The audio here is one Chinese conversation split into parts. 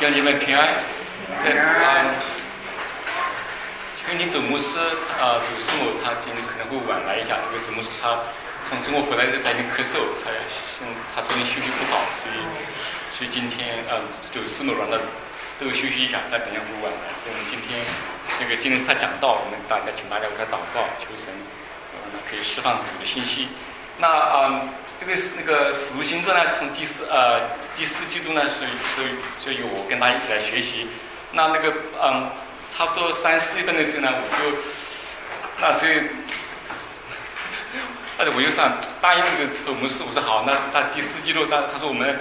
弟兄姐妹平安。因为主牧师主师母他今天可能会晚来一下，因为主牧师他从中国回来的时候他有点咳嗽，他最近休息不好，所以今天主师母让他都休息一下，他等一下会晚来，所以我们今天今天是他讲道，我们请大家为他祷告，求神可以释放主的信息。那这个使徒行传呢，从第四季度呢，所以我跟大家一起来学习。差不多3、4月份的时候呢，我就想答应这个牧师，我说好，那他第4季度他说我们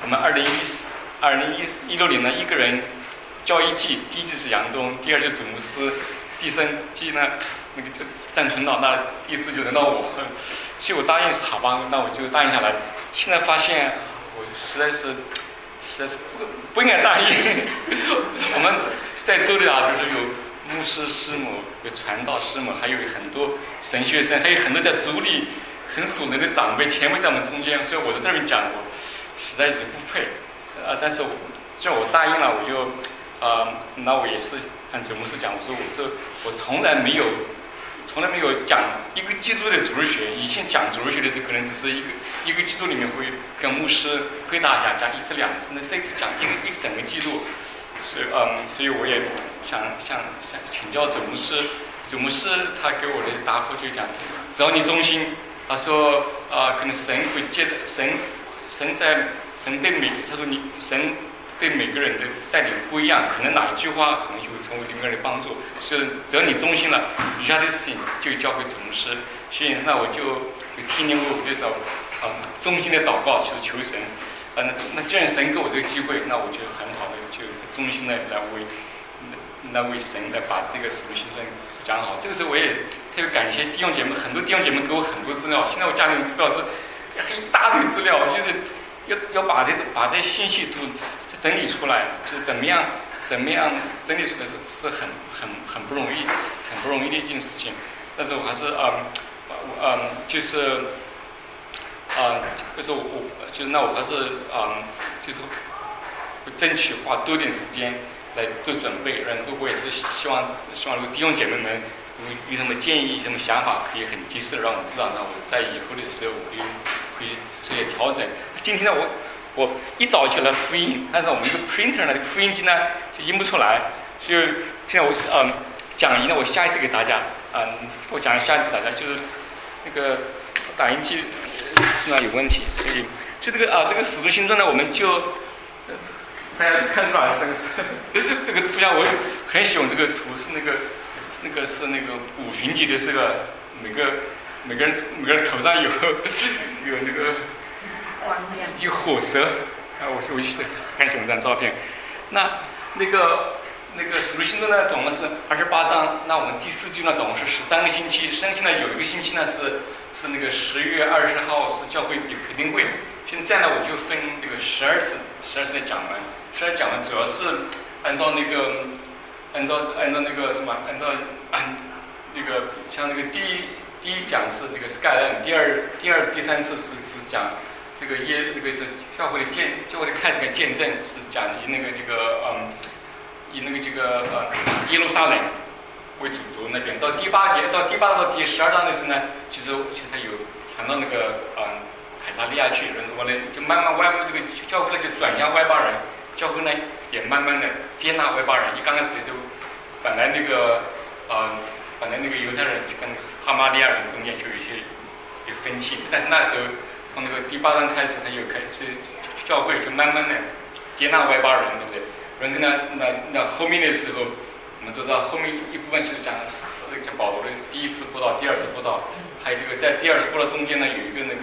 2016年呢，一个人教一季，第一季是杨东，第二季主牧师，第3季呢就张春道，那第4就轮到我，所以我答应说好吧，那我就答应下来。现在发现我实在是不应该答应。我们在这里就是有牧师师母，有传道师母，还有很多神学生，还有很多在组里很属灵的长辈前辈在我们中间，所以我在这里讲，我实在是不配。但是既然我答应了，我就那我也是按主牧师讲，我说我从来没有讲一个基督的主日学。以前讲主日学的时候，可能只是一个基督里面会跟牧师回答一下，讲1次2次。那这次讲一个整个基督，所以我也想请教主牧师。主牧师他给我的答复就讲，只要你忠心，他说可能神会借着神对每个人的带领不一样，可能哪一句话可能就会成为另一个人的帮助。是只要你忠心了，余下的事情就交给主牧师。所以那我就听你我这首忠心的祷告，就是求神。那既然神给我这个机会，那我就很好的就忠心的来为神来把这个使徒行传讲好。这个时候我也特别感谢弟兄姐妹，很多弟兄姐妹给我很多资料。现在我家里面资料是一大堆资料，就是要把这信息都整理出来，就是怎么样整理出来是很不容易的一件事情。但是我还是我还是就是争取花多点时间来做准备。然后我也是希望弟兄姐妹们有什么建议、什么想法，可以很及时的让我知道，那我在以后的时候我可以做些调整。今天呢，我一早起来复印，但是我们一个 printer 呢，复印机呢就印不出来，所以现在我是讲义呢，我下一次给大家我讲下一次给大家，就是那个打印机经常有问题，所以就这个使徒行传呢，我们就大家看出来这个图像，我很喜欢这个图，是那个是五旬节的，是个每个人头上有那个有火蛇我很喜欢这张照片。那个使徒行传呢，总共是28章。那我们第4季呢，总共是13个星期。剩下呢有一个星期呢是那个10月20号是教会培灵会。现在呢我就分这个12次的讲完。12次讲完主要是按照那个像那个第一讲是那个盖恩，第3次是讲这个是教会的开始跟见证，是讲以耶路撒冷为主轴那边。到第8节到第12章的时候呢，其实他有传到凯撒利亚去，然后呢就慢慢这个教会呢就转向外邦人，教会呢也慢慢的接纳外邦人。一刚开始的时候，本来那个犹太人就跟哈马利亚人中间就有分歧，但是那时候从第8章开始，他又开始教会就慢慢的接纳外邦人，对不对？然后那后面的时候，我们都知道后面一部分是讲保罗的第1次布道、第2次布道，还有在第2次布道中间呢，有一个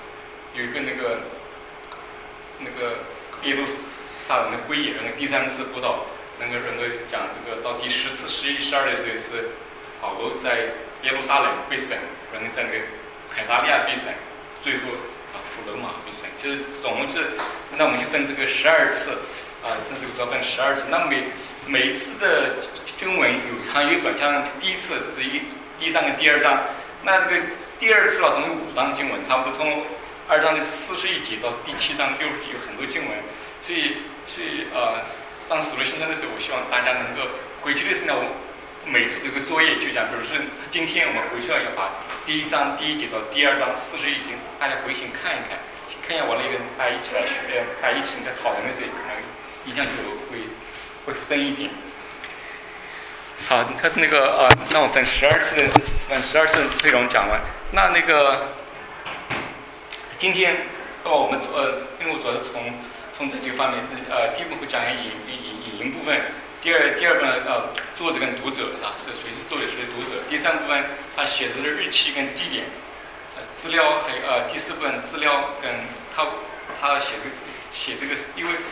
耶路撒冷的会议，然后第3次布道，然后讲这个到第10次、11、12的时候是保罗在耶路撒冷被审，然后在凯撒利亚被审，最后弗罗马被审，就是总共是，那我们就分这个12次那就主要分12次。那每一次的经文有长有短，像第1次是第1章跟第2章，那这个第2次总共5章经文，差不多从2章的41节到第7章60节有很多经文，所以上使徒行传的时候，我希望大家能够回去的时候呢，我每次有个作业就讲，比如说今天我们回去要把第1章第1节到第2章41节，大家回去看一看，看一下我那个大家一起来学，大家一起在讨论的时候，可能印象就会深一点。好，它是那个那我分12次内容讲完。那个今天我们因为我主要是从这几个方面，第一部分会讲引言部分。第二部分作者跟读者是谁是作者谁是读者。第3部分他写的日期跟地点，资料还有第4部分资料跟他写这个，因为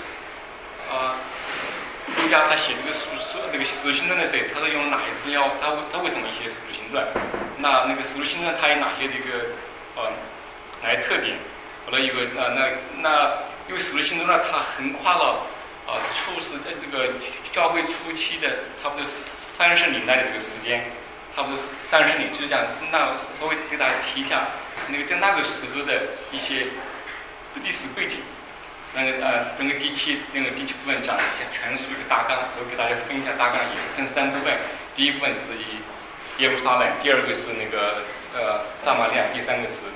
路加他写这个使徒行传的时候，他是用哪些资料？他为什么写使徒行传？那个使徒行传他有哪些哪些特点？后来有个那因为使徒行传呢，它横跨了初始在这个教会初期的差不多30年代的这个时间，差不多30年，就是讲那稍微给大家提一下在那个时候的一些历史背景。第七部分讲全书一个大纲，所以给大家分一下大纲，也是分3部分。第一部分是以耶路撒冷，第2个是撒玛利亚，第3个是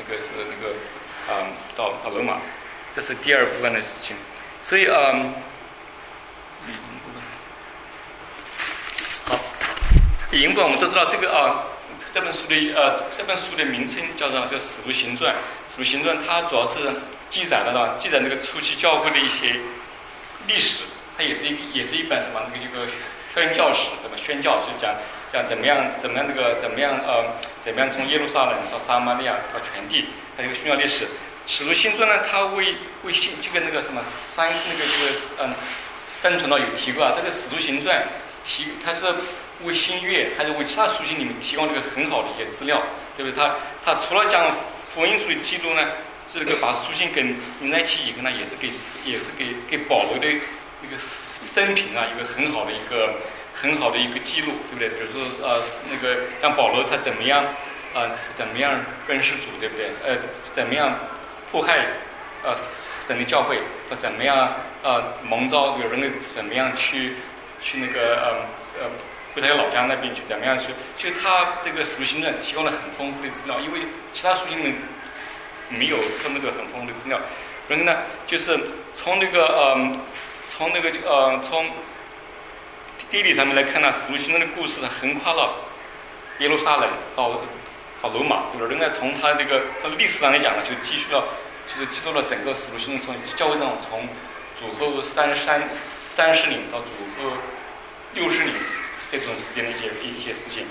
到罗马，这是第2部分的事情。所以好，引言部分我们都知道这个这本书的名称叫《使徒行传》。使徒行传它主要是记载那个初期教会的一些历史，它也是一本什么这个宣教史，对吧？宣教就是讲怎么样从耶路撒冷到撒玛利亚到全地，它一个宣教历史。使徒行传呢，它为这个上一次张传道有提过这个使徒行传它是为新约还是为其他书信里面提供这个很好的一些资料，对不对？它除了讲福音书的记录呢，这个把书信跟连在一起以后呢，也是给保罗的一个生平一个很好的一个记录，对不对？比如说像保罗他怎么样认识主，对不对？怎么样迫害神的教会，他怎么样蒙召有人怎么样去回他老家那边去怎么样去？其实他这个使徒行传提供了很丰富的资料，因为其他书信里没有这么多很丰富的资料。然后呢，就是从地理上面来看呢，使徒行传的故事横跨了耶路撒冷到罗马，对吧？人家从他历史上来讲呢，就记录了整个使徒行传从教会上从主后30年到主后60年这种时间的一些事情，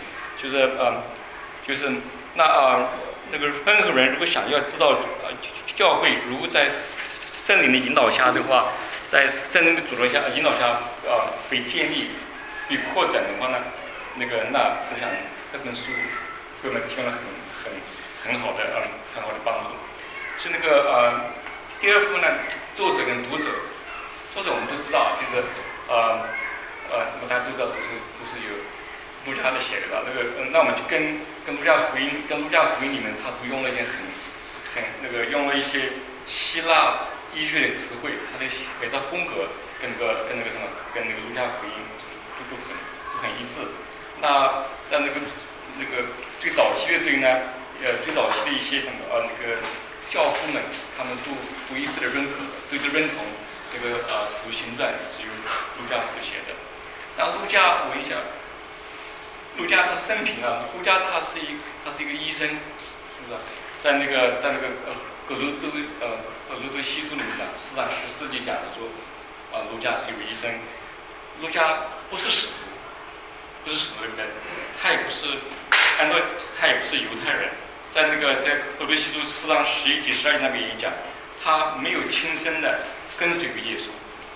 任何人如果想要知道教会如果在圣灵的引导下的话，在圣灵的主导下引导下被建立被扩展的话呢，我想这本书给我们提供了很好的帮助。是第2部分呢，作者跟读者我们都知道，就是大家都知道都是有路加的写的那我们就跟路加福音里面，他都用了一些用了一些希腊医学的词汇，他的写作风格跟路加福音都很一致。那在最早期的时候呢，最早期的一些教父们，他们都一致的认同这个使徒行传是由路加所写的。那路加，我问一下，路加他生平路加他是一个医生，是不是？在葛罗多西书里面讲，4章14节讲的说，路加是一个医生。路加不是使徒，对不对？他也不是犹太人。在葛罗西书4章11节、12节那边也讲，他没有亲身的跟随过耶稣，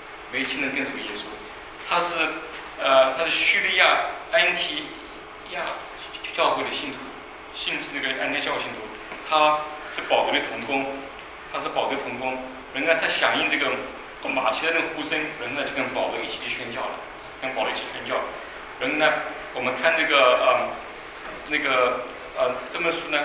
他是叙利亚安提亚教会的信徒，安提教会信徒，他是保罗的同工，人家他响应这个马其顿的呼声，人家就跟保罗一起去宣教了，然后呢，我们看这本书呢，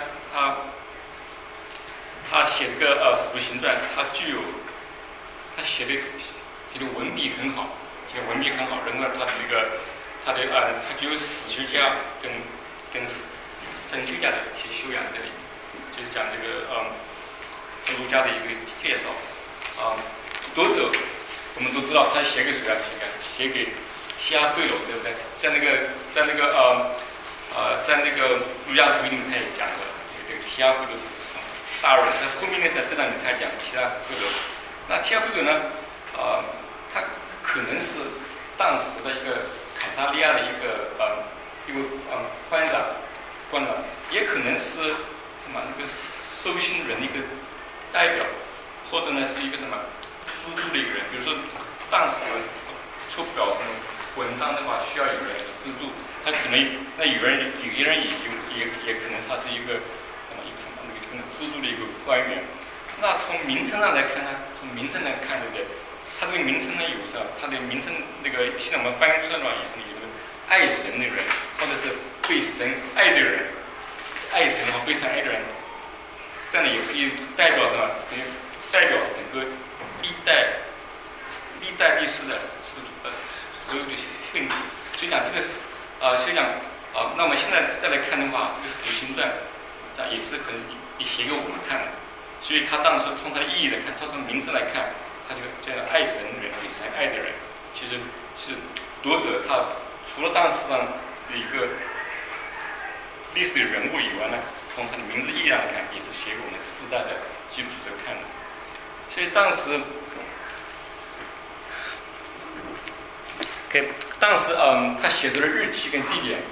他写这个使徒行传，他写的文笔很好， 就文笔很好，人呢他就有史学家跟神学家的一些修养这里，就是讲这个路加的一个介绍读者我们都知道他写给谁啊？写给提阿非罗，对不对？在那个路加福音里面他也讲了这个提阿非罗是大人，在后面的时候这段里他讲提阿非罗。那提阿非罗呢，他可能是当时的一个凯撒利亚的一个官长，也可能是什么那个收信人的一个代表，或者呢是一个什么资助的一个人。比如说当时出表什么文章的话，需要有人资助，他可能那有些人也可能他是一个那个资助的一个官员。那从名称上来看呢，对不对？他这个名称呢有一他的名称那个现在我们翻译出来的话，也是有一个爱神的人，或者是被神爱的人，爱神和被神爱的人，这样的也可以代表什么？代表整个历代历史的所有的训练。所以讲这个所以讲那我们现在再来看的话，这个《使徒行传》这也是可能也写给我们看的。所以他当时从他的意义来看，从名字来看，他这个叫爱神的人，被神爱的人，其实是读者他除了当时上的一个历史的人物以外呢，从他的名字意义上来看，也是写给我们世代的基督徒看的。所以当时他写的日期跟地点，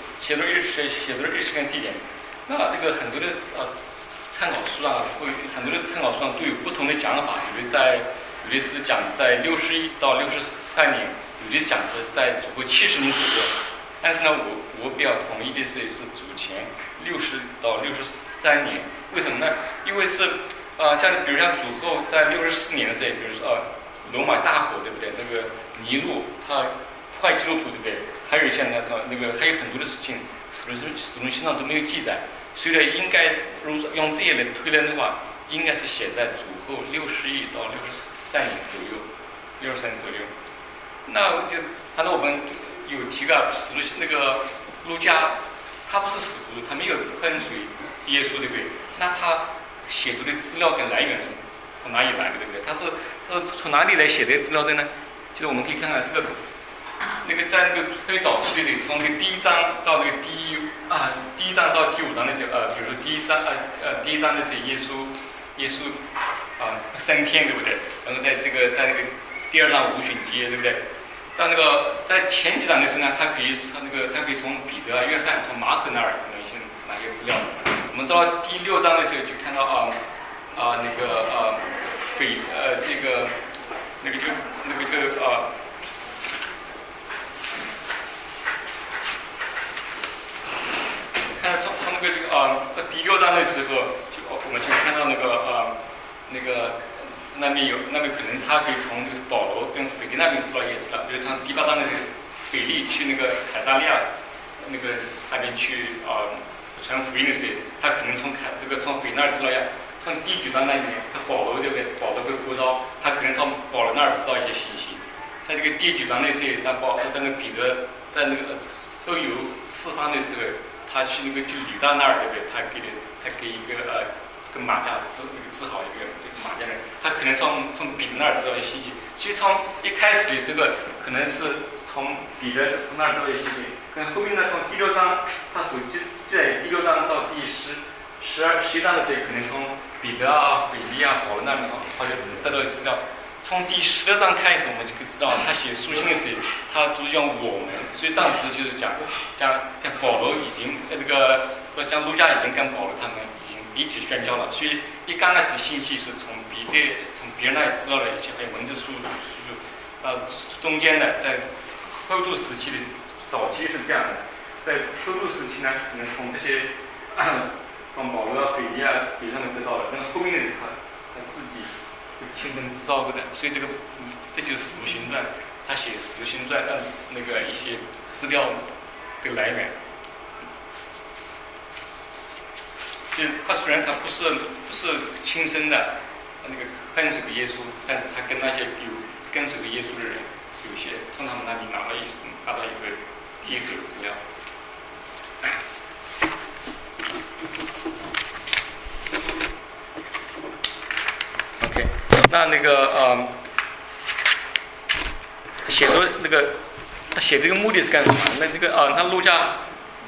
那这个很多的参考书上很多的参考书上都有不同的讲法，有的是讲在61到63年，有的讲是在祖后70年左右。但是呢，我比较同意的是祖前60到63年。为什么呢？因为是比如像祖后在64年的时候，比如说罗马大火，对不对？那个尼禄他破坏基督徒，对不对？还有像还有很多的事情，使徒行传都没有记载。所以呢，应该如果说用这些来推论的话，应该是写在祖后61到63年左右，63年左右。那就反正我们有提个那个路加，他不是使徒，他没有跟随耶稣，对不对？那他写作的资料跟来源是从哪里来的，对不对？他是从哪里来写的资料的呢？就是我们可以看看这个。在那个最早期的时候，从那个第一章到那个第一章到第5章的时候，比如说第一章的时候，耶稣升天，对不对？然后在那个第2章五旬节，对不对？到那个在前几章的时候呢，他可以从彼得、约翰、从马可那儿拿一些资料。我们到第6章的时候就看到从第6章的时候，我们就看到那边可能他可以从那个保罗跟腓力那边知道一些资料，就是从第8章的时候，腓力去那个凯撒利亚那边去传福音的时候，他可能从腓力那儿知道呀。从第9章那里面，保罗对不对？保罗被呼召，他可能从保罗那儿知道一些信息。在这个第9章的时候，那个彼得在那个周游四方的时候，他去去吕大那儿，对不对？他给一个跟马加治好一个马加人，他可能从彼得那儿知道一些信息。其实从一开始的时候，可能是从彼得从那儿知道一些信息，跟后面呢，从第6章，他所记载第6章到第11章的时候，可能从彼得腓力保罗那边好像得到资料。从第12章开始，我们就可以知道，他写书信的时候，他都是用我们，所以当时就是讲保罗已经讲路加已经跟保罗他们已经一起宣教了，所以一刚开始信息是从别人那里知道了一些文字书，中间的在后度时期的早期是这样的，在后度时期呢，可能从这些从保罗腓力给他们知道了，但是后面的他自己亲身知道过的，所以这就是《使徒行传》，他写《使徒行传》的一些资料的来源。就他虽然他不是亲身的跟随过耶稣，但是他跟那些有跟随过耶稣的人有些从他们那里拿到一个第一手的资料。OK， 那个写作那个他写这个目的是干什么？那这个他路加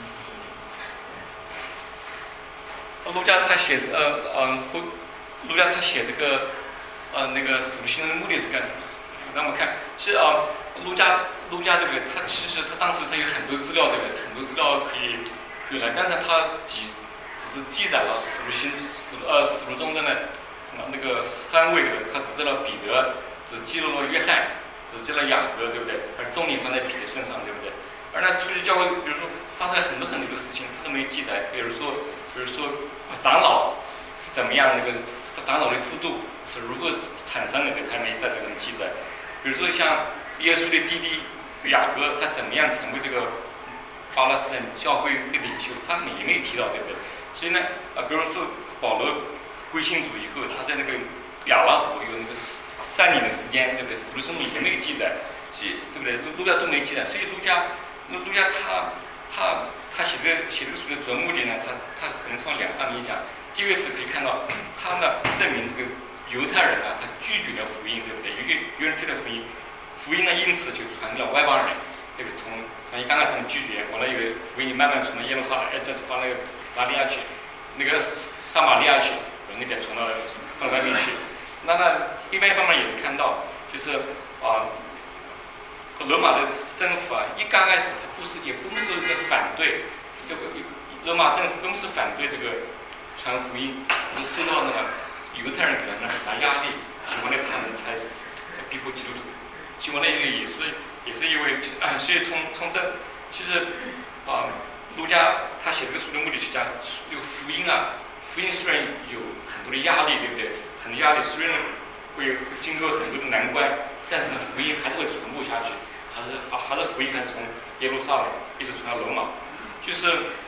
他写路加他写这个那个使徒行传的目的是干什么？让我们看，是路加这个他其实他当时他有很多资料，对不对？很多资料可以来，但是他只是记载了使徒中的什么那个3位的，他只记了彼得，只记录了约翰，只记了雅各，对不对？而重点放在彼得身上，对不对？而那出去教会，比如说发生很多的事情，他都没记载。比如说长老是怎么样，那个长老的制度是如何产生的，他没在这种记载。比如说像耶稣的弟弟雅各，他怎么样成为这个巴勒斯坦教会的领袖，他也没有提到，对不对？所以呢，比如说保罗归信主以后，他在那个亚拉伯有那个3年的时间，对不对？使徒行传也没有记载，所以对不对？路加都没记载，所以路加他写这个书的主要目的呢，他可能从2方面讲。第一个是可以看到他呢证明这个犹太人啊，他拒绝了福音，对不对？有人拒绝了福音呢，因此就传给了外邦人，对不对？从一刚开始拒绝，完了以为福音慢慢传到耶路撒冷，再放那个撒利亚去，那个撒玛利亚去，然后再传到外面去。那另外一方面也是看到，就是罗马的政府啊，一刚开始他也不是反对，罗马政府都是反对这个传福音，只是受到那个犹太人给他们拿压力，希望呢他们才逼迫基督徒。希望呢也是因为所以从这其实路加他写这个书的目的是讲这个福音啊，福音虽然有很多的压力，对不对？很多压力，虽然会经过很多的难关，但是呢福音还是会传播下去，还是福音还是从耶路撒冷一直传到罗马，就是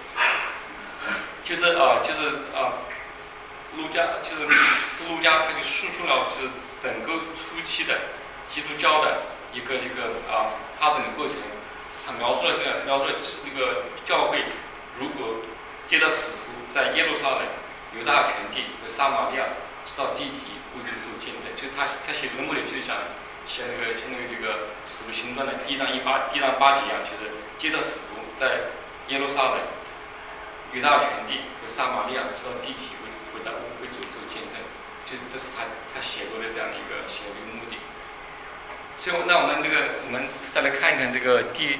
路加他就述出了就是整个初期的基督教的一个发展的过程，他描述了那个教会如果接着使徒在耶路撒冷、犹大全地和撒玛利亚直到地极为主做见证。就是他写作的目的就是想写这个使徒行传的第一章8节一样，就是接着使徒在耶路撒冷、犹大全地和撒玛利亚直到地极为主做见证。这是他写作的这样的一个写作的目的。所以那我们再来看一看这个第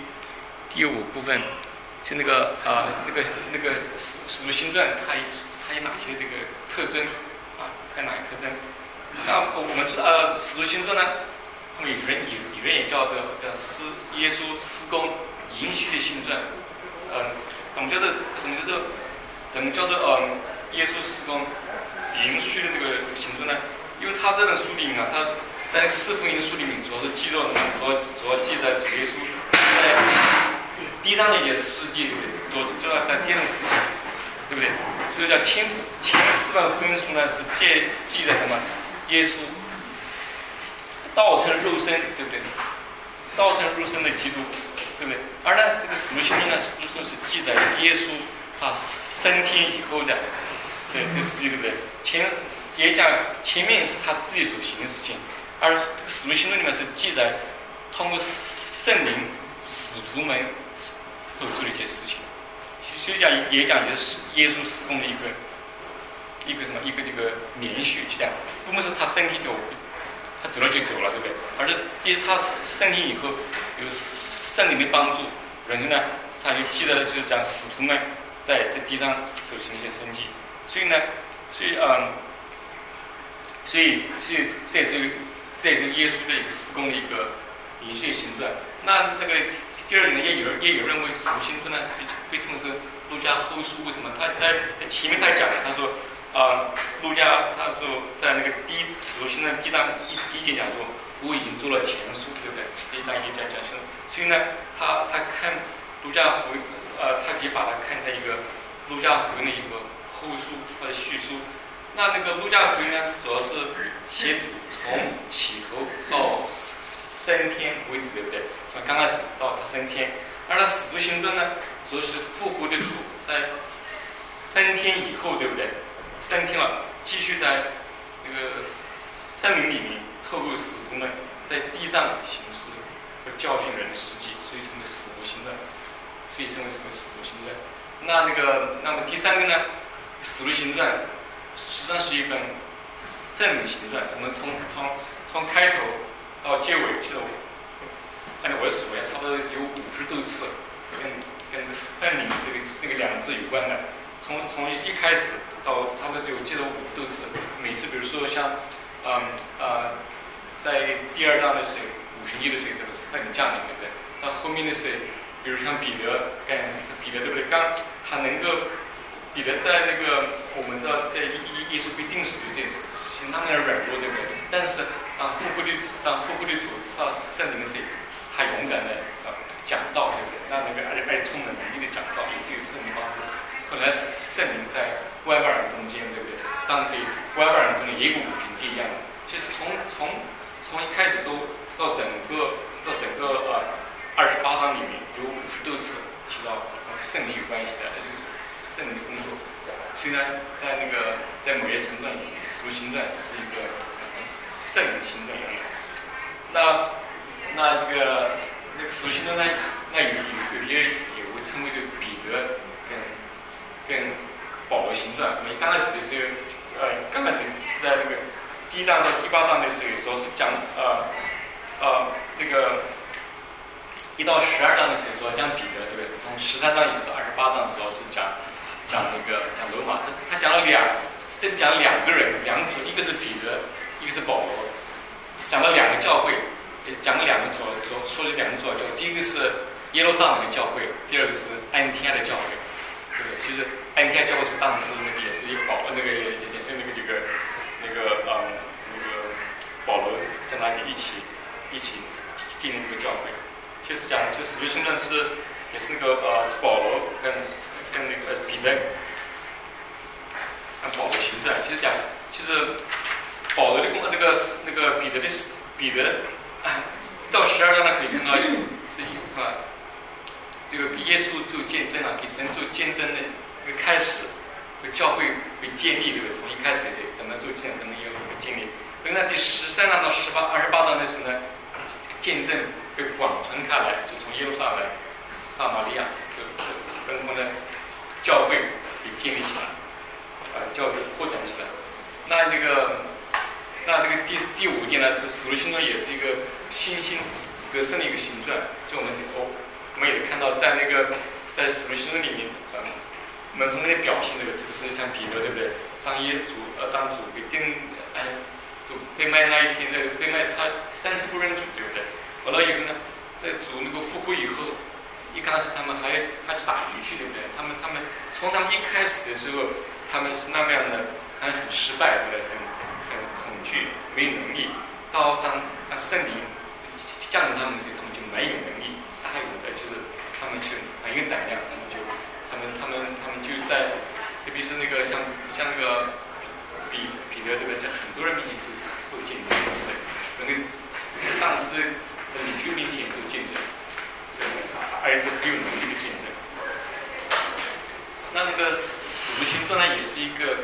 5部分，就那个使徒行传它有哪些这个特征啊？看哪些特征？那我们使徒行传呢，他们有人也叫耶稣施工延续的行传。我们叫做怎么叫做耶稣施工延续的这个行传呢？因为他这本书里面啊，他在4福音书里面主要是记录主要记载主耶稣在地上的一些事迹，主要在第2世纪，对不对？所以叫前4本福音书呢是记载什么？耶稣道成肉身，对不对？道成肉身的基督，对不对？而呢这个使徒行传呢，使徒行传是记载耶稣他升天以后的这事情，对不对？也讲前面是他自己所行的事情，而这个使徒行传里面是记载通过圣灵使徒们所做的一些事情，所以也讲就是耶稣施工的一个这个连续，这样不是他身体他走了就走了，对不对？而是因为他身体以后有圣灵的帮助，然后呢他就记得就是讲使徒们在地上所行的一些神迹。所以这也是耶稣的一个施工的一个延续行传。那个第二点呢，也有认为使徒行传呢被称是路加后书。为什么？他在前面他讲了，他说路加他说在那个使徒行传第一节讲说，我已经做了前书，对不对？第1章1节讲说，所以呢他看路加福音他可以把它看成一个路加福音的一个后书或者序书。那个路加福音呢，主要是写主从起头到升升天为止，对不对？从刚开始到他升天，而他使徒行传呢，主要是复活的主在升天以后，对不对？升天了，继续在那个圣灵里面透过使徒们在地上行事和教训人的实际，所以称为使徒行传，所以称为什么使徒行传？那么第三个呢，使徒行传实际上是一本圣灵行传，我们从开头到结尾，其实按照我的数来，差不多有50多次跟圣灵这个两个字有关的，从一开始到差不多记得50多次，每次比如说像在第2章的时候，51的时候，这个圣灵降临，对不对？到后面的时候，比如像彼得，对不对？刚他能够彼得在那个我们知道在耶稣被钉死的这行他们的软弱，对不对？但是当复活的主上圣灵的时候，他勇敢的讲道，对不对？那个而且充满能力的讲道，也是有圣灵帮助。后来圣灵在外邦人中间，对不对？当时外邦人中间也有五旬节一样的。其实从一开始到整个28章里面有50多次提到和圣灵有关系的，这就是圣灵的工作。虽然在某些程度上，使徒行传是一个圣灵行传一样的。那个使徒行传呢，那有些也会称为这个彼得跟保罗行传。我们刚开始的时候，刚开始是在那个第1章到第8章的时候，主要是讲那个1到12章的时候主要讲彼得，对不对？从13章一直到28章主要是讲罗马。他讲了两个人，两组，一个是彼得，一个是保罗，讲了2个教会，讲了2个说了2个主要教会。第一个是耶路撒冷的教会，第二个是安提阿的教会，对不对？其实安提阿教会是当时那个也是一个保罗跟他一起建立这个教会。其实讲这使徒行传也是那个保罗跟那个彼得按保罗行传。其实保罗的那个彼得到12章呢，可以看到是吧？这个给耶稣做见证啊，给神做见证的那个开始，教会被建立，对不对？从一开始怎么做见证，怎么建立。等到第13章到28章的时候呢，见证被广传开来，就从耶路撒冷、撒玛利亚，就跟我们的教会被建立起来，教会扩展起来。那这个第5点呢，是使徒行传也是一个新兴得胜的一个行传。就我们也看到在使徒行传里面，门徒们的表现，这个是像彼得，对不对？当主被主被卖那一天，被卖他3次不认主，对不对？完了以后呢，在主那个复活以后，一开始他们还打鱼去，对不对？他们从他们一开始的时候，他们是那么样的，很失败，对不对？很恐惧，没有能力。到当圣灵降临他们的时候，他们就蛮有能力，大有的就是他们就很有胆量，他们就在，特别是那个像那个彼得，对不对？在很多人面前做见证之类，那个当时的领袖面前做见证，而且很有能力的见证。那个使徒行传呢，也是一个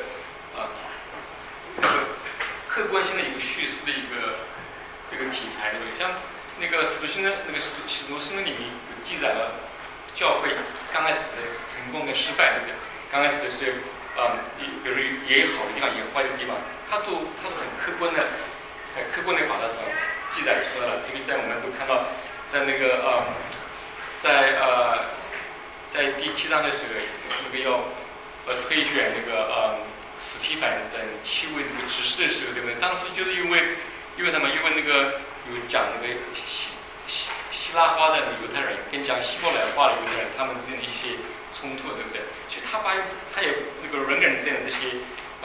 客观性的一个叙事的一个题材，对不对？像那个使徒行传里面有记载了教会刚开始的成功跟失败，对不对？刚开始的时候，比如也有好的地方，也有坏的地方，他都很客观的把它记载出来了。特别是我们都看到，在那个在第7章的时候，那个要推选那个史提反等7位这个执事的时候，对不对？当时就是因为什么？因为那个有讲那个希腊化的犹太人跟讲希伯来话的犹太人，他们之间的一些冲突，对不对？所以他也那个人跟人之间的这些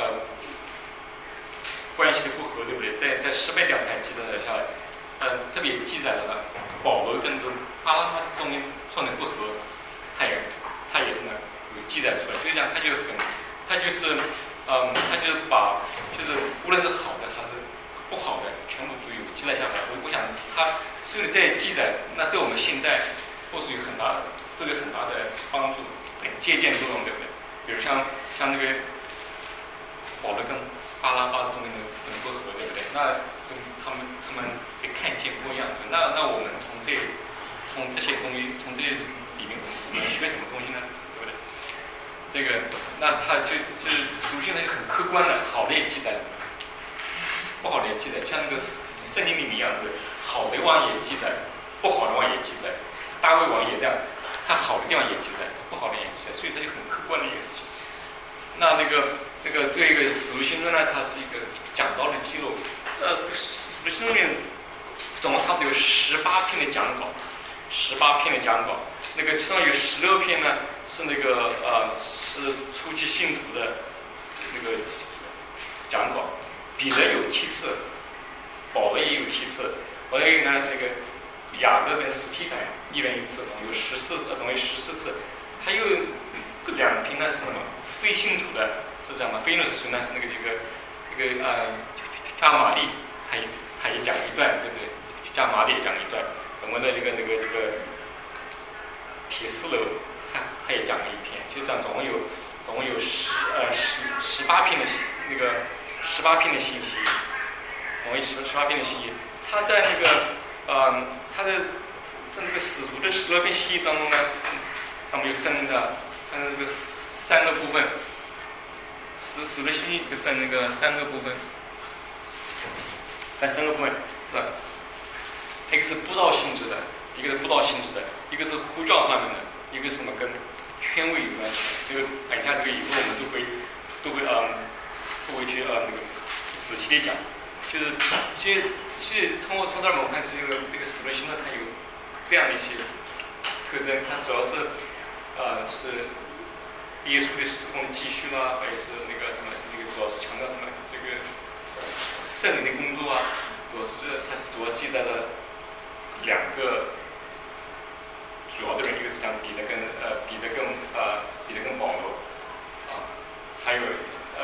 关系的不和，对不对？在18条才记载下来，特别记载了保罗跟巴拉巴中间状的不和，他也是呢有记载出来。所以讲他就是把无论是好的还是不好的，全部都有记载下来。我想他所有的这些记载，那对我们现在都是有很大的帮助，借鉴作用，对不对？比如像那个保罗跟巴拉巴中间的本不合，对不对？那跟他们的看见不一样。那我们从这些东西，从这些里面，我们学什么东西呢？对不对？这个，那他就是属性，它就很客观的，好的也记载，不好的也记载，像那个圣经里面一样，对不对？好的王也记载，不好的王也记载，大卫王也这样，他好的地方也记载，不好的也记载，所以它就很客观的一个事情。那对一个使徒行传呢，它是一个讲道的记录。使徒行传里面总共差不多有18篇的讲稿，18篇的讲稿。那个其中有16篇呢是是初期信徒的那个讲稿。彼得有7次，保罗也有7次。保罗呢那个雅各跟斯提凡一人1次，总有14次。还有2篇呢是什么？非信徒的是什么？非信徒是谁呢？是那个加玛利，他也讲一段，对不对？加玛利也讲一段。我们的这个铁丝楼，他也讲了一篇。就这样，总共有18篇的18篇的信息，总共18篇的信息。他在他的那个使徒的12篇信息当中呢，他们就分这个3个部分，使徒的信息就分3个部分，是吧？一个是布道性质的，一个是布道性质的，一个是呼召方面的，一个是什么跟权威有关系。这个等一下以后我们都会去仔细的讲。就是从这儿我们看这个使徒行传，它有这样的一些特征，它主要是耶稣的施工继续啦，还有是主要是强调什么？这个圣灵的工作啊，它主要记载了2个主要的人，一个是讲彼得跟保罗啊，还有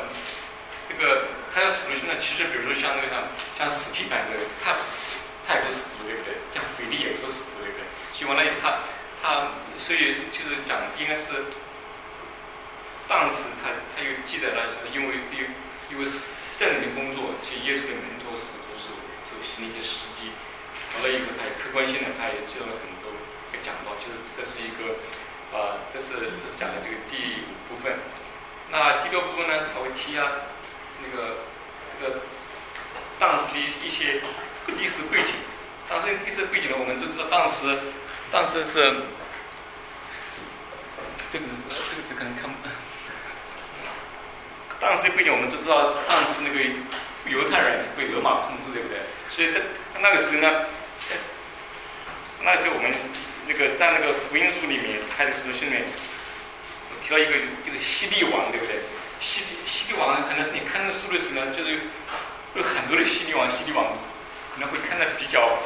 他要使徒行传，其实比如说像史提凡这个，他也不是使徒，对不对？像腓力也不是使徒，对不对？所以完了所以就是讲应该是当时他有记载了，就是因为圣灵的工作，这些耶稣的门徒使徒所行的一些事迹，完了以后他也客观性的，他也记录了很多讲到，就是这是一个这是讲的这个第5部分。那第6部分呢，稍微提一下当时的一些历史背景。当时历史背景呢，我们都知道，当时是这个是可能看不。当时的背景我们都知道，当时那个犹太人是被罗马统治，对不对？所以在那个时候呢，我们在福音书里面，还有使徒行传里面，我提到一个希律王，对不对？希律王可能是你看那个书的时候呢，就是有很多的希律王可能会看得比较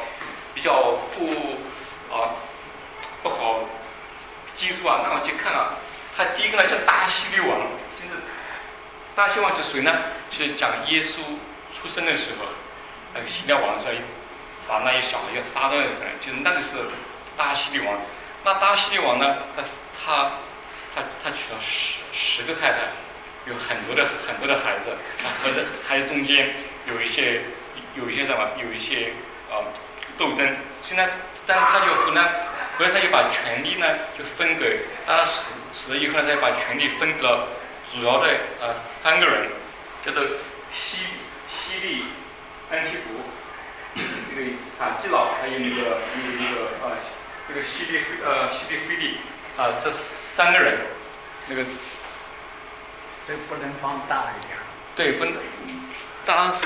不好记住啊。那我去看了，他第一个呢叫大希律王，真的大希律王是谁呢？是讲耶稣出生的时候，那个希律王是把那些小孩要杀掉的，就是那个是大希律王。那大希律王呢，他娶了10个太太，有很多的孩子，可是孩子中间有一些斗争，所以呢，但是他就后来他就把权力呢就分给，当然死了以后呢，他就把权力分给了主要的3个人，叫做希律、安提古、基老，还有希律腓力这3个人， 这不能放大一点。 对，不能，大是。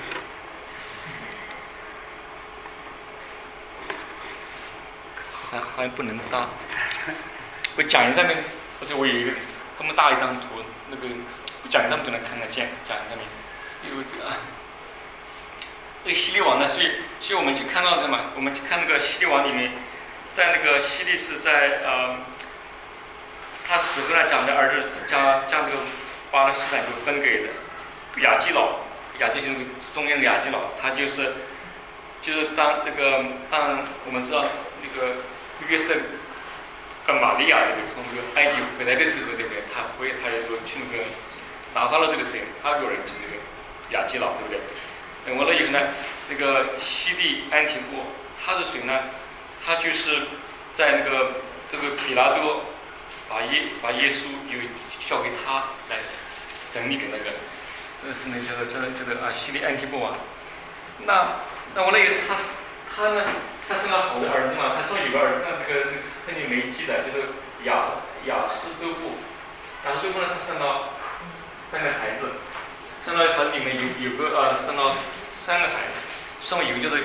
还不能大，我讲义上面，而且我有一个这么大一张图，讲义上面都能看得见，讲义上面有这个希律王呢，所以我们就看到什么？我们就看希律王里面，在希律是在他死后呢，将儿子将巴勒斯坦就分给亚基老，就是中间的亚基老，他就是就是当我们知道那个约瑟跟玛利亚对不对，从这个埃及回来的时候对不对，他也说去那个拿撒勒这个谁，他有人是这个雅基老对不对？完了以后呢，那个西利安提波他是谁呢？他就是在那个这个比拉多把耶稣又交给他来审理的那个，这是那叫做西利安提波啊。那完了以后他呢，他生了好多儿子嘛，他说有个儿子呢，这个圣经没记载，就是雅斯多布，然后最后呢，他生了3个孩子，生了孩子里面有个生了3个孩子，上面有个叫做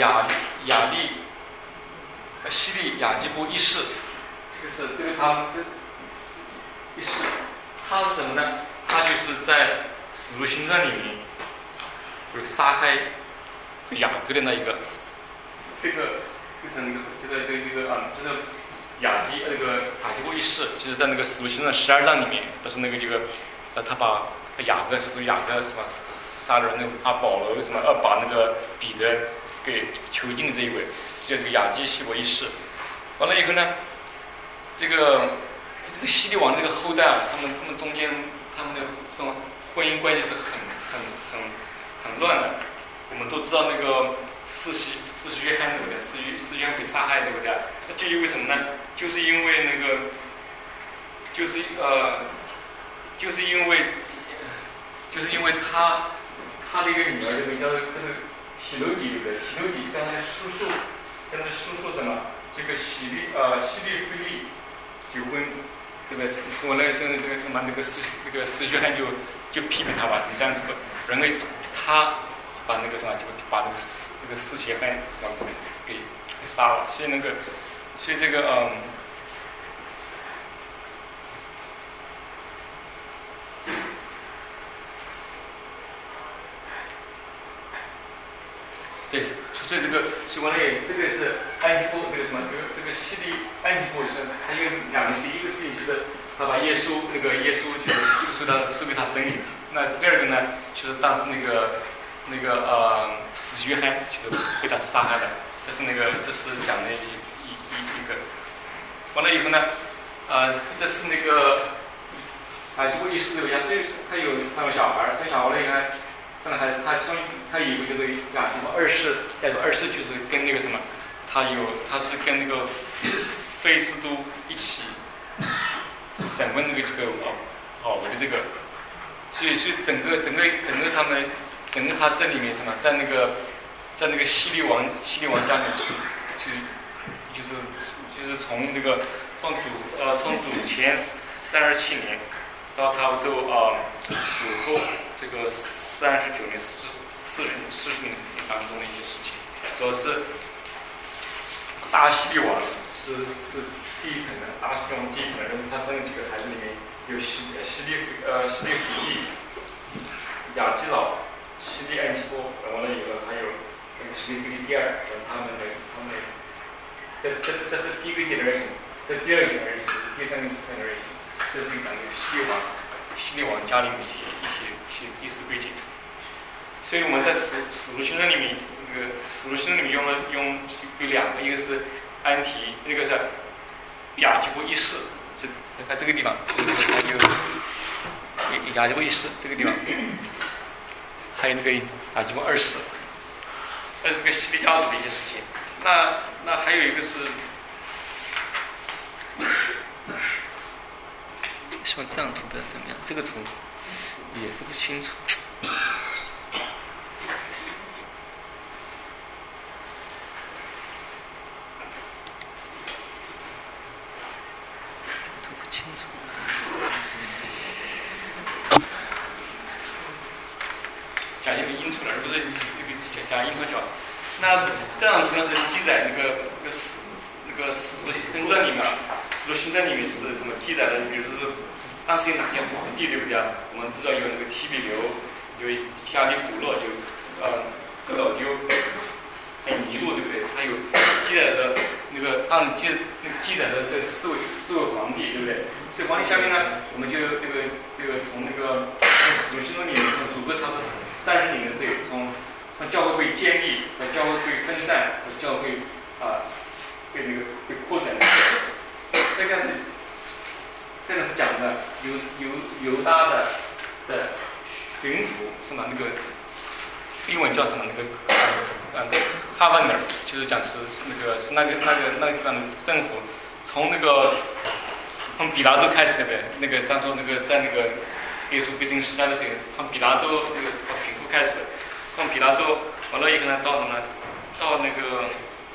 西利亚基波一世，这个他这一世，他是什么呢？他就是在使徒行传里面有杀害雅各的那一个，这个雅基波一世，就是在那个使徒行传12章里面，不是那个他把雅各什么杀了那个保罗什么把那个彼得给囚禁的这一位，叫这个雅基波一世。完了以后呢，这个西利王这个后代啊，他们中间他们的这种婚姻关系是很乱的。我们都知道那个四世约翰对不对？四约翰被杀害对不对？那至于为什么呢？就是因为他的一个女儿对不对？叫这个喜楼底对不对？喜楼底跟他的叔叔什么？这个西利菲利结婚，这个我那个时候这个什么那个四约翰就批评他吧，你这样做，认为他把那个什么就把那个四约翰什么给杀了，所以这个对，所以所以完了也这个是安提波这个什么这个西利安提波是还有2个事，一个事情就是他把耶稣就是授给他生命，那第二个呢就是当时那个死约翰就是被他杀害了，这是讲的一个，完了以后呢这是那个结果一世对吧？所以他有小孩，生小孩了以后呢。他有一个叫做雅基波二世就是跟那个什么，他是跟那个菲斯都一起审问这个我的这个，所以整个他这里面什么，在那个西利王家里就是从这个从主前37年到差不多主后这个39年40年当中的一些事情，主要是大西利王是第一层的，大西利王第一层的，然后他生了几个孩子里面有西利福利、雅基老、西利安提波，完了以后还有西利福利第二，他们这是第一个 generation， 这第二个 generation， 第三个 generation， 这是讲的西利王家里面一些历史背景。所以我们在使徒行传里面，使徒行传里面用有2个，一个是安提，那个是雅基波一世，是在这个地方，雅基波一世这个地方，还有那个雅基波二世，这是个西利家族的一些事情。那还有一个是说这张图不知道怎么样，这个图也是不清楚。讲一个因出来，而不是讲因和角。那这张图呢是记载那个使徒行传里面，使徒行传里面是什么记载的？比如说当时有哪些皇帝，对不对？我们知道有那个提比留，有加利古勒，有格老丢，还有尼禄，对不对？还有记载的记载的这四位皇帝，对不对？所以皇帝下面呢，我们就从使徒行传里面从主后差不多30年的时候，从让教会被建立，和教会被分散，和教会被扩展。这个是真的是讲的犹大的巡抚是吗？那个英文叫什么？那个哈万尔，就是讲是那个地方的政府，从比拉多开始，对不对？那个当初在那个耶稣被钉十字架的时候，从比拉多那个巡抚开始，从比拉多完了以后呢，到什么？到那个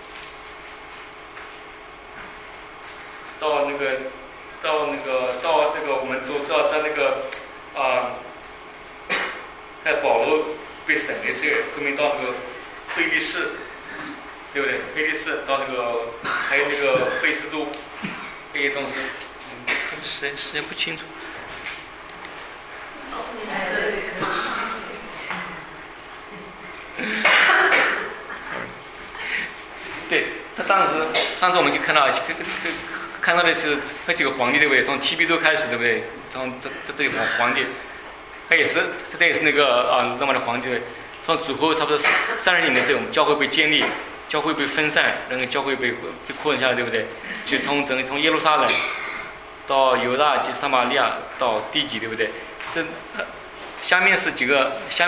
我们都知道，在在保罗被审的时候，后面到那个菲利士，对不对？菲利士到还有费斯都这些东西，时间不清楚。对，他当时我们就看到的就是那几个皇帝，对不对？从提比多开始，对不对？从这个皇帝，这也是那个罗马的皇帝。从主后差不多30年的时候，我们教会被建立，教会被分散，然后教会被扩展下来，对不对？就从耶路撒冷到犹大及撒玛利亚到地极，对不对？是下面几个是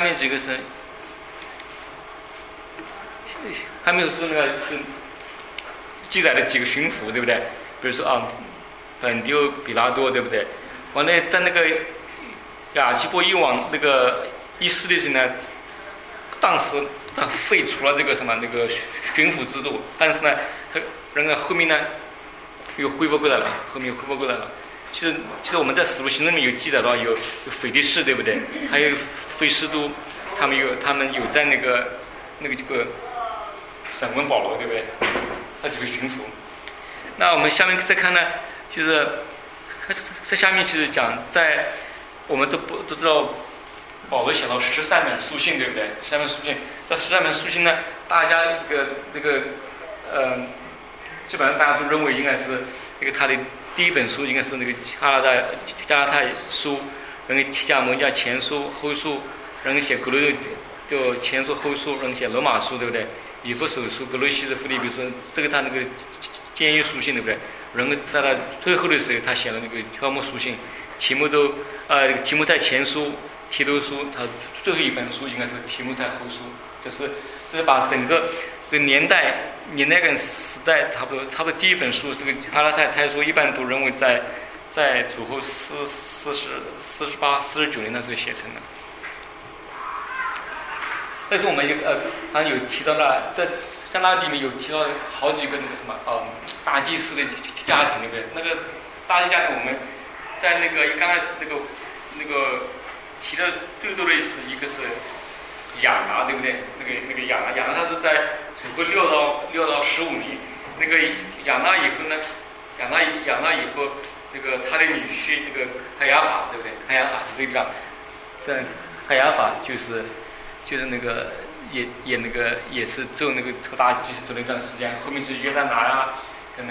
还没有是是记载的几个巡抚，对不对？比如说本丢、比拉多，对不对？完了，在亚基波一王一世的时候呢，当时他废除了巡抚制度，但是呢，后面呢又恢复过来了，其实我们在《使徒行传》里面有记载到有腓力士，对不对？还有费斯都，他们有在这个审问保罗，对不对？那几个巡抚。那我们下面再看呢，就是这下面就是讲我们都知道保罗写到13本书信，对不对？13本书信，这13本书信呢，大家基本上大家都认为应该是他的第一本书应该是加拉太书，然后提迦蒙加前书、后书，然后写格罗就前书、后书，然后写罗马书，对不对？以弗所书、格罗西的腓立比书，这个他监狱书信，对不对？然后在他最后的时候，他写了条目书信，提摩太前书、提多书，他最后一本书应该是提摩太后书。这是把整个年代跟时代差不多第一本书，加拉太书一般都认为在主后48、49年的时候写成的。但是我们好像有提到了，在那里面有提到好几个大祭司的家庭，对不对？大祭司家庭，我们在刚开始提的最多的一个是亚拿，对不对？亚拿他是在主后6到15年。亚拿以后呢，亚拿以后他的女婿海亚法，对不对？海亚法是这个地方，在海亚法就是也是做大祭司做了一段时间，后面是约旦拿呀，跟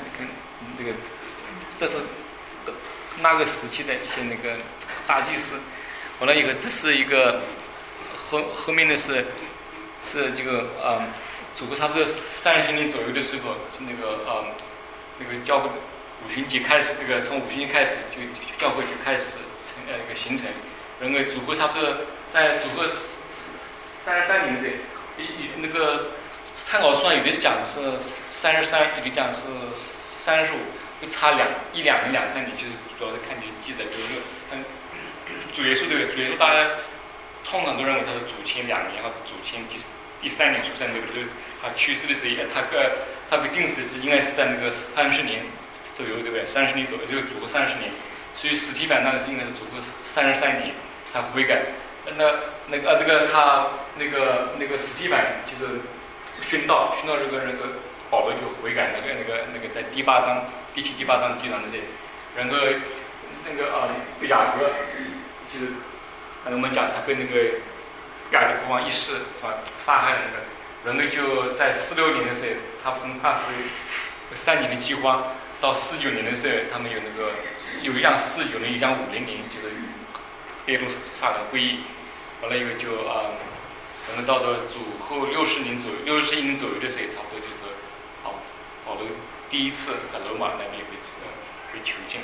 这是那个时期的一些大祭司。完了以后，这是一个后面的是这个主后差不多30年左右的时候，就教会五旬节开始，从五旬节开始就教会就开始形成，然后主后差不多在主后33年的时候，参考书上有的讲是33，有的讲是35，会差一两年、2、3年，就是主要是看你记载，比如说主耶稣，对不对？主耶稣大家通常都认为他是主前2年和主前第3年出生，对不对？他去世的时候，他被定死的时候应该是在30年左右，对不对？30年左右，就是主后30年。所以史提反那个是应该是主后33年，他悔改。他史提反就是殉道保罗就悔改，在第7、第8章记载那些，然后雅各就是我们讲他被亚基国王一世杀害然后就在46年的时候，他是3年的饥荒，到49年的时候，他们有一项49年，一项50年，就是耶路撒冷会议，完了以后就可能到了主后60年左右的时候，差不多就是保罗第一次在罗马那边被囚禁。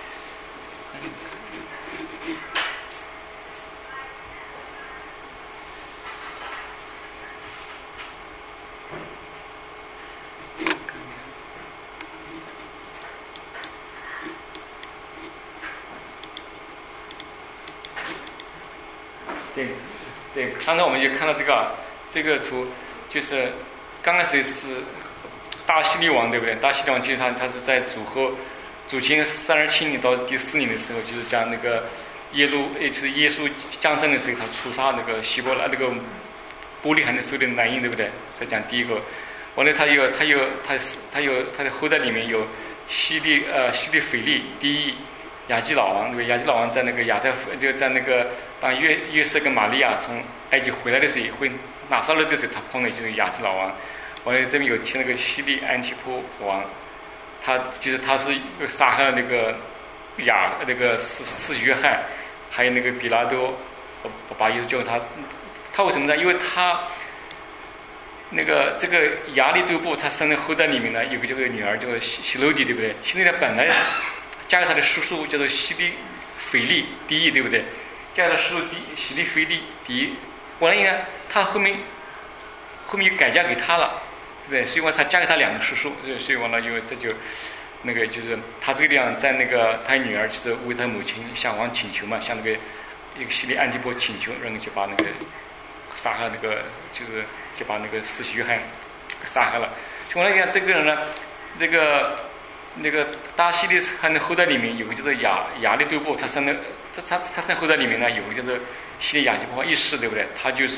对，刚才我们就看到这个图，就是刚开始是大希律王，对不对？大希律王其实他是在主前37年到第4年的时候，就是将那个耶稣降生的时候，他诛杀那个希伯来那个伯利恒的所有的男婴，对不对？是讲第一个。完了，他的后代里面有希律腓力第一。亚基老王，对不对？亚基老王在那个就在那个当约瑟跟玛利亚从埃及回来的时候，回拿撒勒的时候，他碰的就是亚基老王。完了这边有提那个希律安提波王，他是杀害了那个施洗约翰，还有那个比拉多，把耶稣救他为什么呢？因为他这个亚里多布他生的后代里面呢，有个这个女儿叫希罗底，对不对？希罗底本来嫁给他的叔叔叫做希律腓力第一，对不对？嫁给他叔叔希律腓力第一，完了呢，他后面又改嫁给他了，对不对？所以他嫁给他2个叔叔，所以完了，因为这就就是他这个地方在那个他女儿就是为他母亲向王请求嘛，向一个希律安提波请求，然后就把那个杀害就把那个施洗约翰杀害了。所以完了呢，这个人呢，那个大希律他的后代里面有个叫做亚利多布，他生后代里面呢有个叫做希律亚基波一世，对不对？他有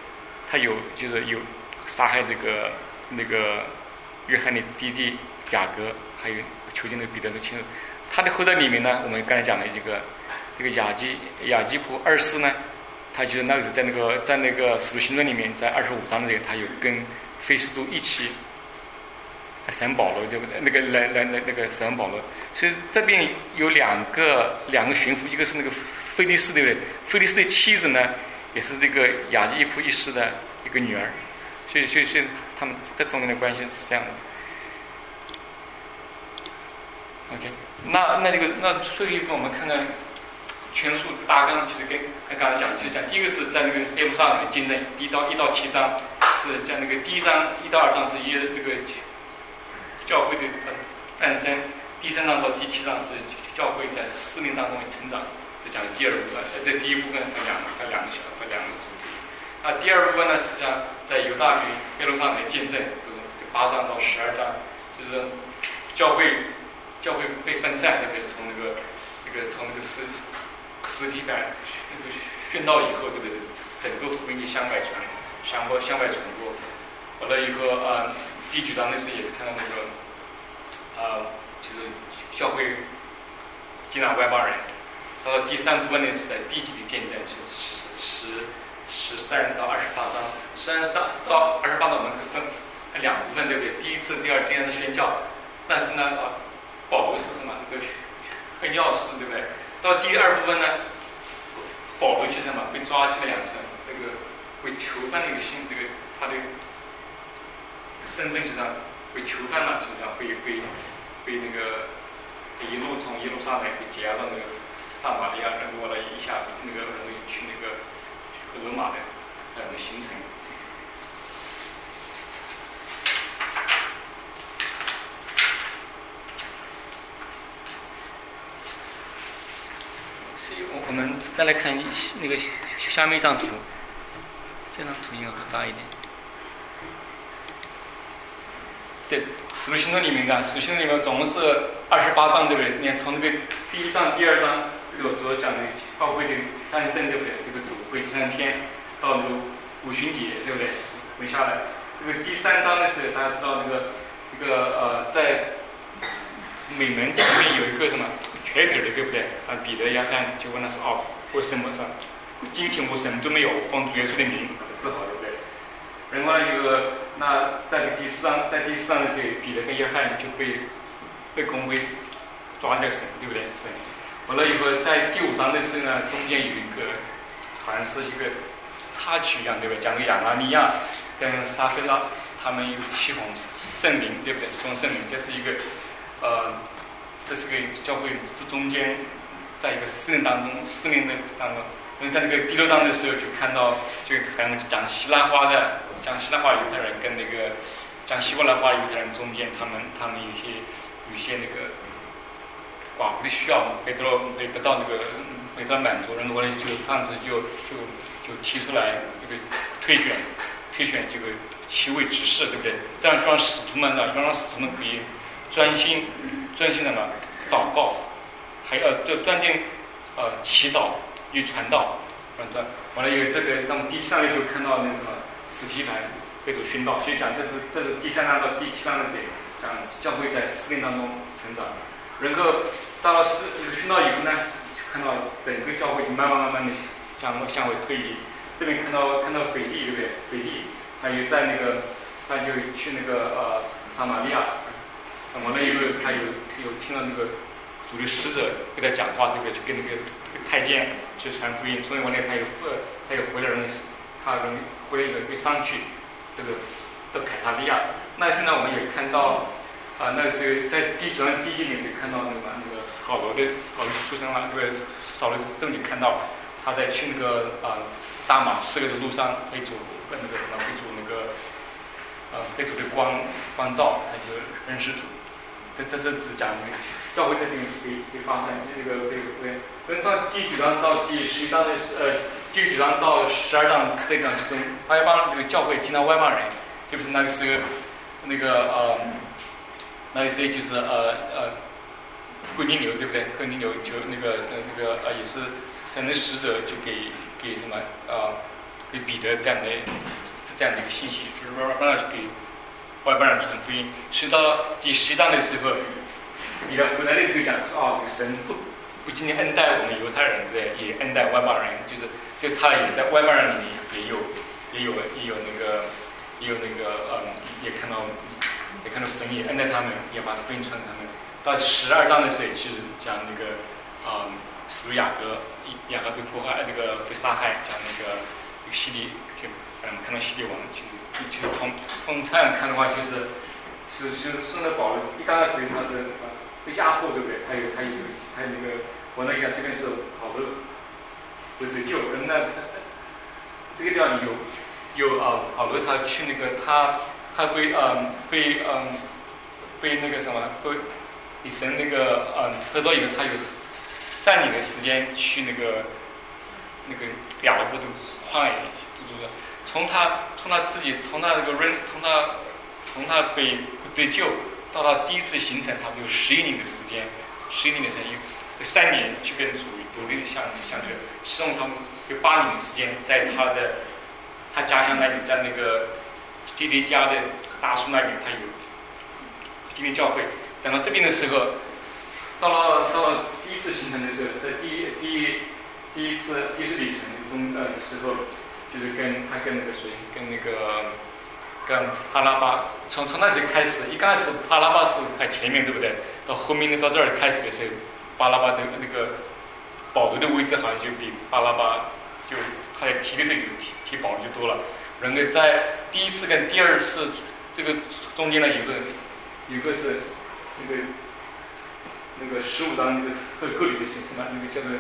杀害那个约翰的弟弟雅各，还有囚禁的彼得的亲。他的后代里面呢，我们刚才讲的这个亚基普二世呢，他就是那个在那个使徒行传里面，在25章那里，他有跟菲斯都一起审保罗，对不对？那个审保罗，所以这边有两个巡抚，一个是那个菲利斯，对不对？菲利斯的妻子呢，也是这个亚基普一世的一个女儿，所以他们在中间的关系是这样的。OK， 那最后一步我们看看全书大纲，其实跟刚才讲，第一个是在那个耶路撒冷的见证，1到7章是讲那个第1章1到2章是那个教会的诞生，第3章到第7章是教会在使命当中的成长，这讲第二部分。这第一部分分两个主题。那第二部分呢，实际上在犹大与耶路撒冷的见证，这8章到12章，就是教会被分散，对不对？从那个实体感宣道以后，对不对？整个福音就向外传播。完了以后第9章的时候也是看到就是教会接纳外邦人。到了第3部分呢是在地级的见证，是13到28章。13到28章我们可分2部分，对不对？第一次、第二是宣教，但是呢保罗是什么？那个宣教士，对不对？到第2部分呢，保罗是什么？被抓起了2声，那个被囚犯的一个心，这个他的身份实际上被囚犯了，实际上被那个一路从耶路撒冷被解押到那个撒玛利亚，然后完了一下那个然后去那个罗马的这样的行程。所以我们再来看那个下面一张图，这张图应该大一点。对，使徒行传里面总共是28章，对不对？你看从那个第1章、第2章，主要讲的教会的诞生，对不对？这个主会3天到那个五旬节，对不对？回下来。这个第3章的时候，大家知道在美门前面有一个什么瘸腿的，对不对？彼得、约翰就问他说：“为什么说今天我什么都没有，奉主耶稣的名把它治好，对不对？”然后那在第4章的时候，彼得跟约翰就被公会抓来审，对不对？审完了以后，在第5章的时候呢，中间有一个好像是一个插曲一样，对不对？讲个亚拿尼亚跟撒非拉他们有启蒙圣灵，对不对？启蒙圣灵，这是一个这是个教会中间在一个4年当中，因为在那个第6章的时候就看到，就可能讲希腊话的犹太人跟那个讲希伯来话犹太人中间，他们有些那个寡妇的需要没得到满足，然后呢就当时就提出来这个推选这个7位执事，对不对？这样让使徒们可以专心的嘛祷告，还要专心祈祷与传道，完了有这个，那么第3章就看到那个什么司提反被主殉道，所以讲这是第3章到第7章的时候，讲教会在4年当中成长，然后到了这个殉道以后呢，就看到整个教会就慢慢的向回推移。这边看到腓力，对不对？腓力还有在那个他就去那个撒玛利亚，完了以后他有听到那个主的使者跟他讲话，对不对？就跟那个太监去传福音，所以完了他有回来回来被上去这个到凯撒利亚。那时呢我们也看到那个时候在第9章第1节里面看到那个扫罗出生了，对不对？扫罗正就看到他在去那个大马士革的路上被主的光照，他就认识主。这是只讲教会这边会发生这个跟到第9章到第11章的第9章到12章这段之中，外邦这个教会进到外邦人，就是那个时候那个时候就是哥尼流，对不对？哥尼流就那个也是神的使者，就给什么给彼得这样的一个信息，就是让给外邦人传福音。是到第10章的时候，彼得回来的时候讲说神不仅仅恩待我们犹太人，对，也恩待外邦人，就他也在外邦人里面也看到神也恩待他们，也把福音传给他们。到12章的时候是讲那个使徒雅各被迫害，被杀害，讲那个希律，看到希律王，其实从这样看的话，是那保罗一刚开始他是被压迫，对不对？他有那个我那个这边是保罗得救，那这个地方有保罗他去那个他被那个什么被神那个得到以后，他有3年的时间去那个雅各布的旷野，就是从他被得救到他第一次行程，差不多有11年的时间有3年去跟主独立相对，其中差不多有8年的时间在他家乡那里，在那个弟弟家的大树那里，他有经历教会。等到这边的时候，到了第一次行程的时候，在第一次旅程中的时候，就是跟巴拉巴，从那时开始，一开始巴拉巴是在前面，对不对？到后面到这儿开始的时候，巴拉巴的那个保罗的位置好像就比巴拉巴就他提的时候提保罗就多了。然后在第一次跟第2次这个中间呢，有个是那个15章那个各里的什么那个叫做，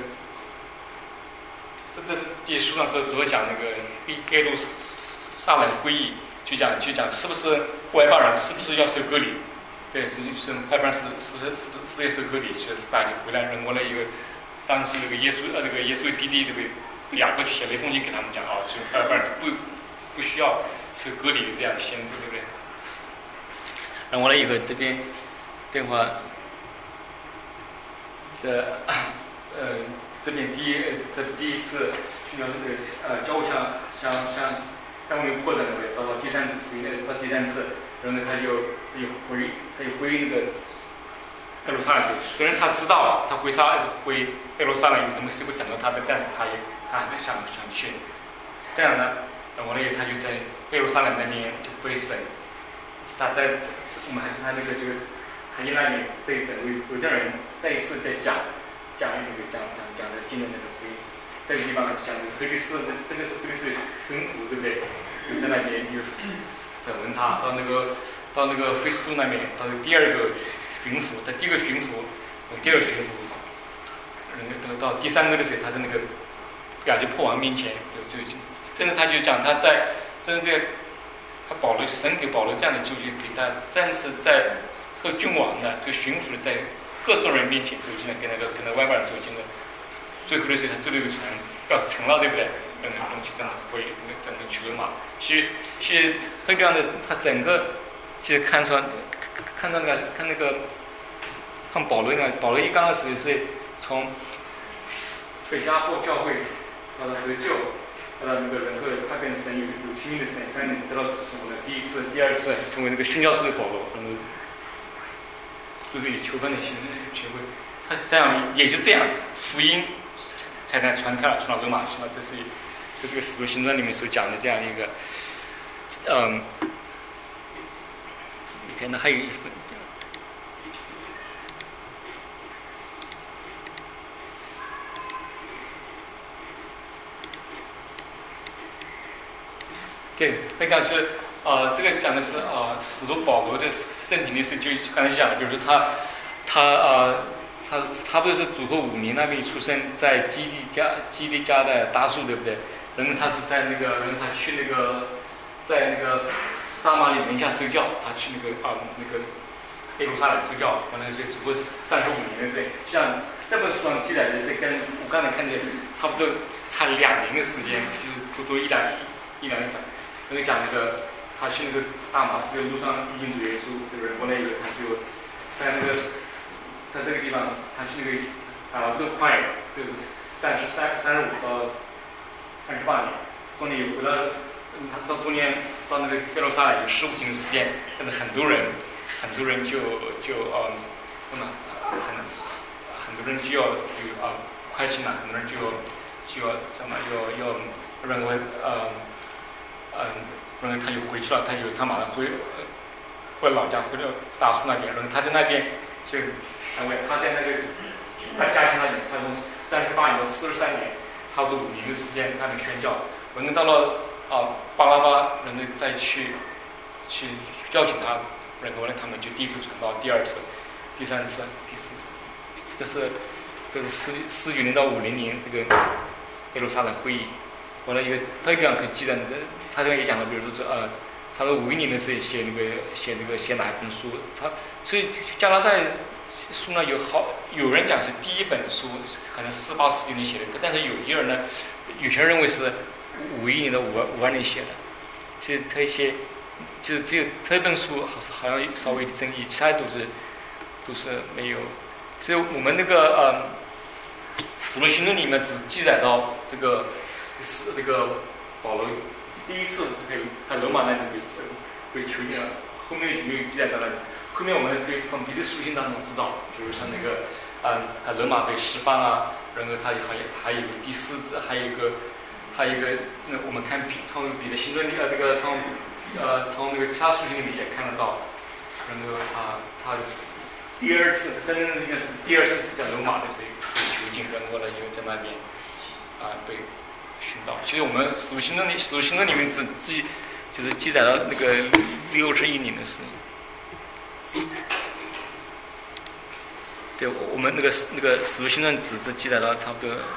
这是第15章主要讲那个耶路撒冷会议，就讲是不是外邦人是不是要受割礼？对，是外邦人是不是要受割礼？就大家就回来，然后呢当时那个耶稣的弟弟对不对？雅各就写了一封信给他们讲所以外邦人不需要受割礼的这样的限制，对不对？然后呢以后这边电话。这边第一次去到这个教会像我们扩展的到第3次福音到第3次，然后呢他就回那个耶路撒冷去。虽然他知道他回耶路撒冷有什么事会等到他的，但是他还是想去。这样呢，然后呢他就在耶路撒冷那边就被审，他在我们还是他那个这个海地那里被整个犹太人再一次在讲的今天那个福音， 这个地方讲菲利斯，这个是菲利斯巡抚，对不对？就在那边有审问他，到那个菲斯都那边，到第二个巡抚，他第一个巡抚，第二个巡抚，到第三个的时候，他在那个亚基破王面前，真的他就讲他在真的这个。他保罗神给保罗这样的救赎，给他暂时在这个君王的这个巡抚在各种人面前走进了，跟那外邦人走进了。最后的时候，他最后一个船要沉了，对不对？让那个东西这样回整个去罗马。其实这样的，他整个其实看那个保罗呢，保罗一刚开始是从北加后教会到他得救。那个人后他跟神有亲密的神，3年得到指示，第一次、第二次成为那个宣教士的保罗，最后以求分的心学会，他这样也是这样，福音才能传开了，传到罗马去了。这是个《使徒行传》里面所讲的这样一个，你看那还有一份。对，那个是这个讲的是使徒保罗的生平的事，就刚才讲的，比如说他不是主后5年那边出生，在基利家的大树，对不对？然后他是在他去在那个撒马里门下受教，他去那个耶路撒冷受教，完了是主后35年的事。像这本书上记载的是跟我刚才看见差不多差2年的时间，就是多1两年。那个讲他去大马士革路上遇见主耶稣，对不对？过来以后，他就在这个地方，他去这个快就是35到38年，中间有回了，他到中间到那个耶路撒冷有15天的时间，但是很多人就很多人就要快进了，很多人就要认为然后他就回去了，他马上回老家，回到大树那边。然后他在那边就他在他家乡那里，他从38年到43年，差不多5年的时间，那里宣教。然后到了巴拉巴，然后再去邀请他，然后呢他们就第一次传道，第二次、第三次、第四次，这是49年到50年这个耶路撒冷会议。完了一个特别可以记载的，他这边也讲了，比如说他说51年的时候写哪一本书，所以加拿大书呢有人讲是第一本书，可能48、49年写的，但是有些人认为是51年到52年写的，所以他一些就是只有这本书好像稍微的争议，其他都是没有，所以我们使徒行传里面只记载到是保罗第一次在罗马那边被囚禁了，后面就没有记载到了。后面我们可以从别的书信当中知道，比如像罗马被释放啊，然后他还有第4子，还有一个我们看从彼得行传里从其他书信里面也看得到，然后他第二次真正应该是第二次在罗马的时候被囚禁，然后呢又在那边被寻到。其实我们使徒行传里面就是记载了那个61年的事。对，我们那个使徒行传只记载到差不多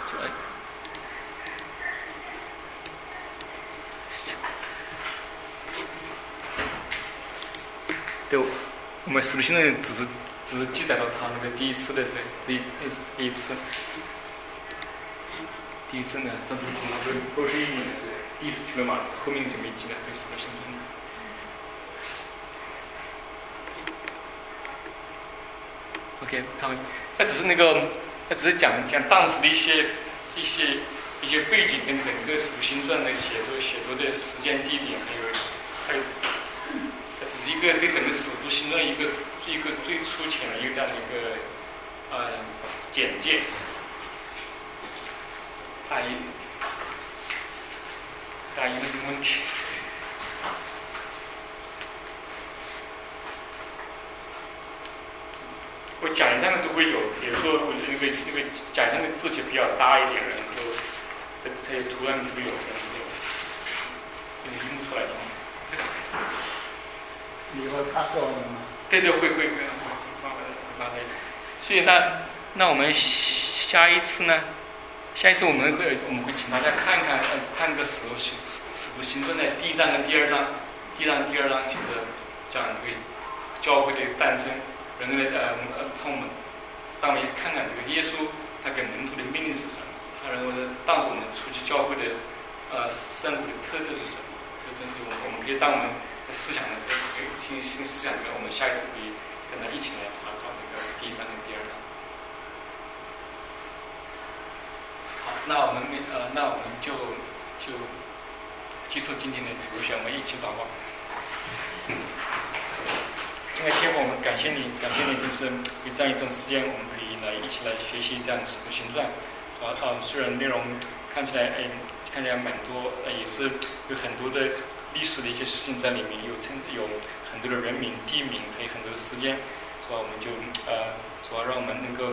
对，我们使徒行传只是记载到他那个第一次的时候，第一次呢，正从那个61年的时候，第一次去了嘛，后面就没记了，这个使徒行传。OK， 他只是讲当时的一些背景跟整个使徒行传的写作的时间地点，还有，只是一个对整个使徒行传一个最粗浅的一个这样的一个简介。大一那个问题。我讲义上面都会有，比如说我那个讲义上的字就比较大一点，然后这些图案都有，给你印出来的。 你会发给我们吗？ 对，会发给。所以那我们下一次我们会请大家看那个使徒行传的第1章跟第2章，第2章其实讲这个教会的诞生，人的当我们看看这个耶稣他给门徒的命令是什么，他认为当时我们初期教会的圣徒的特质是什么？特征是我们可以当我们思想的时候，新思想这个，我们下一次可以跟他一起来查考这个第1章跟第2章。好，那我们就结束今天的主日学，我们一起祷告。亲爱的天父，我们感谢你，真是有这样一段时间，我们可以一起来学习这样的使徒行传。虽然内容看起来蛮多，也是有很多的历史的一些事情在里面，有很多的人名、地名，还有很多的时间，是吧？我们就主要让我们能够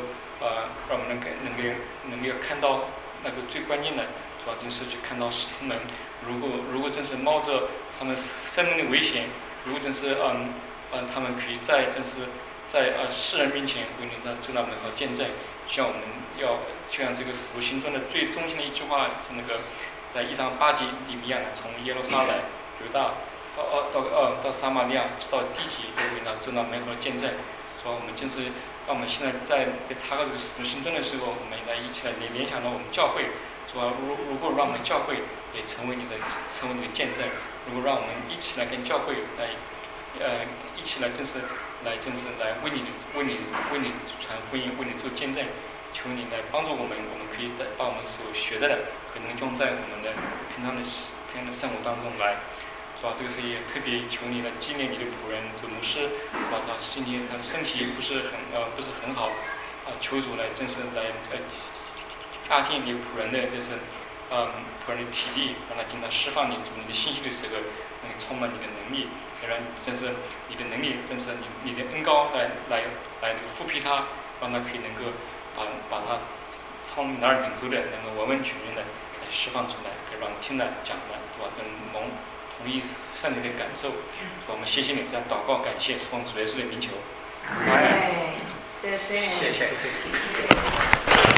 看到那个最关键的，主要真是去看到使徒们，如果真是冒着他们生命的危险，如果真是他们可以在世人面前为你的做那美好见证。就像这个使徒行传的最中心的一句话是那个在1章8节里面一样的，从耶路撒冷、犹大到撒玛利亚到地极，都为他做那美好的见证。所以我们真是当我们现在在查考这个使徒行传的时候，我们一起来联想到我们教会。说如果让我们教会也成为你的见证，如果让我们一起来跟教会一起来正式来为你传福音，为你做见证，求你来帮助我们可以把我们所学的可能用在我们的平常的生活当中来。是吧？这个是也特别求你来纪念你的仆人主牧师，是吧？他今天他身体不是很好，求主来正式来加添你仆人的仆人的体力，让他经常释放你主你的信息的时候，能充满你的能力，让正是你的能力，正是你的恩膏来复辟他，让他可以能够把他从哪儿领受的能够完完全全的来释放出来，可以让听的讲的，对吧？蒙同意圣灵的感受，我们谢谢你这样祷告，感谢是奉主耶稣的名求。 谢谢。